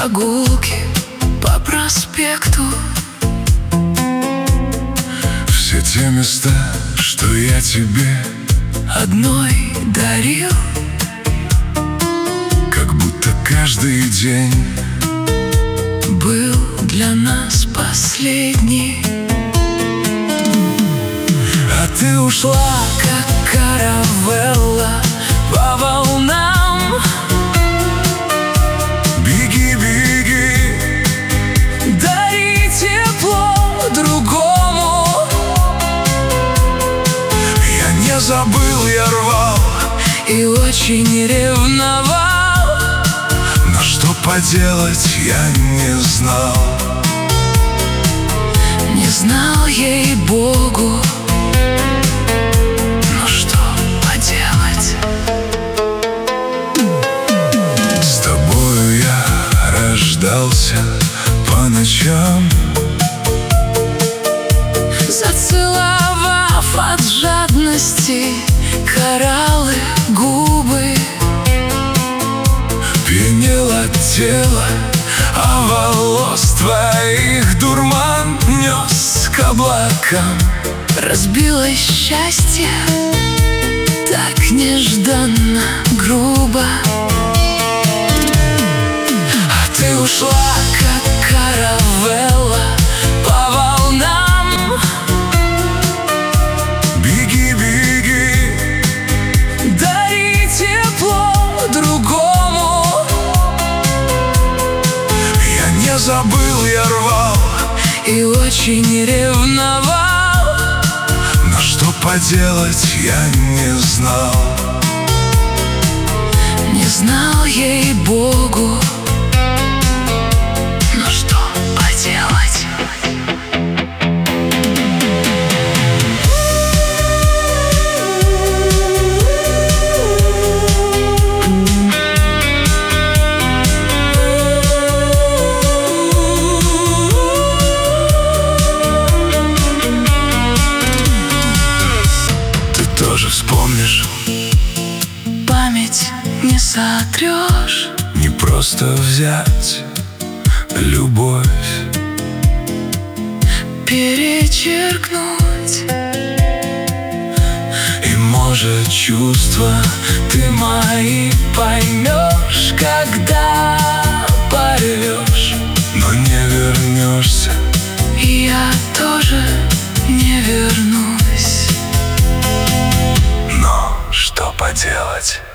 прогулки по проспекту. Все те места, что я тебе одной дарил, как будто каждый день был для нас последний. А ты ушла, как каравелла по волнам. беги, беги, Дари тепло другому. я не забыл, я рвал И очень ревновал, но что поделать, я не знал. не знал, ей-богу. Ну что поделать? С тобою я рождался по ночам, Зацеловав от жадности кораллы губы, пьянело тело, а волос твоих дурман нес к облакам. разбилось счастье так нежданно, грубо. А ты Ушла, как каравелла по волнам. беги, беги, Дари тепло другому. я не забыл, я рвал, И очень ревновал, но что поделать, я не знал. не знал, ей-богу. Ну что поделать? Ты тоже вспомнишь, Память не сотрешь. не просто взять любовь, Перечеркнуть. и может чувства ты мои поймешь, когда порвешь, но не вернешься. И я тоже не вернусь. Но что поделать?